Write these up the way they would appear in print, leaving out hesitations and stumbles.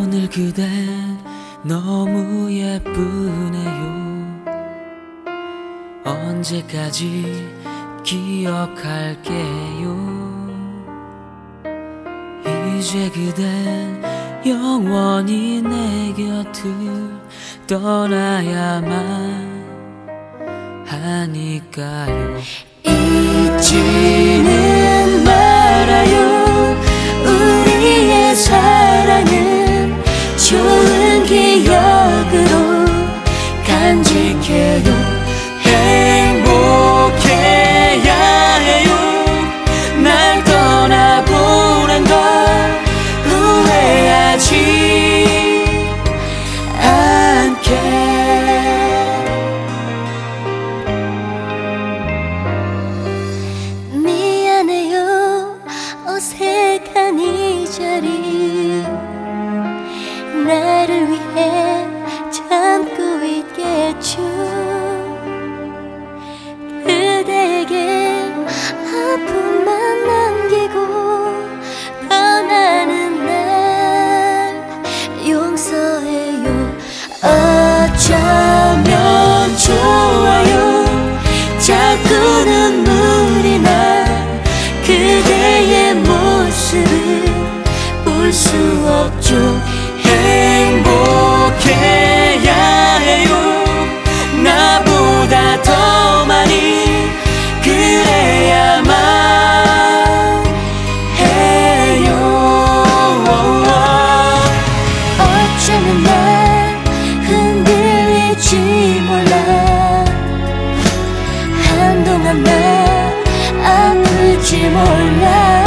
오늘 그댄 너무 예쁘네요. 언제까지 기억할게요. 이제 그댄 영원히 내 곁을 떠나야만 하니까요. 잊지는 말아요. 우리의 사랑은 좋은 기억으로 간직해요. 행복해야 해요. 날 떠나보낸 걸 후회하지 않게. 미안해요. 어색한 이 자리 나를 위해 참고 있겠죠. 그대에게 아픔만 남기고 떠나는 날 용서해요. 어쩌면 좋아요. 자꾸 눈물이 나. 그대의 모습을 볼 수 없죠. 행복해야 해요. 나보다 더 많이 그래야만 해요. 어쩌면 날 흔들릴지 몰라. 한동안 나 아플지 몰라.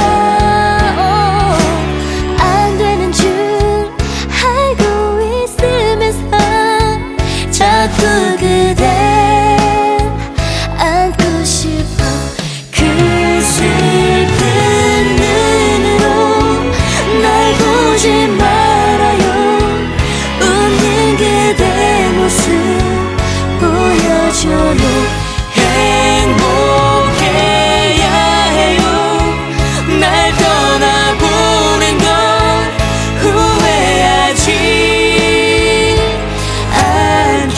안 되는 줄 알고 있으면서 자꾸 그댈 안고 싶어. 그 슬픈 눈으로 날 보지 말아요. 웃는 그대 모습 보여줘요. 행복해야 해요. 날 떠나보낸 걸 후회하지 않게.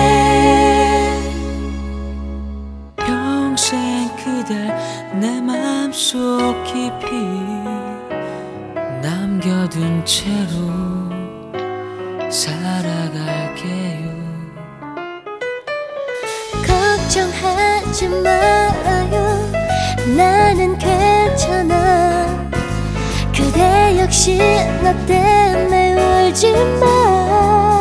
평생 그댈 내 맘속 깊이 남겨둔 채로 살아갈게요. 걱정하지 말아요. 나는 괜찮아. 그대 역시 나 때문에 울지 마.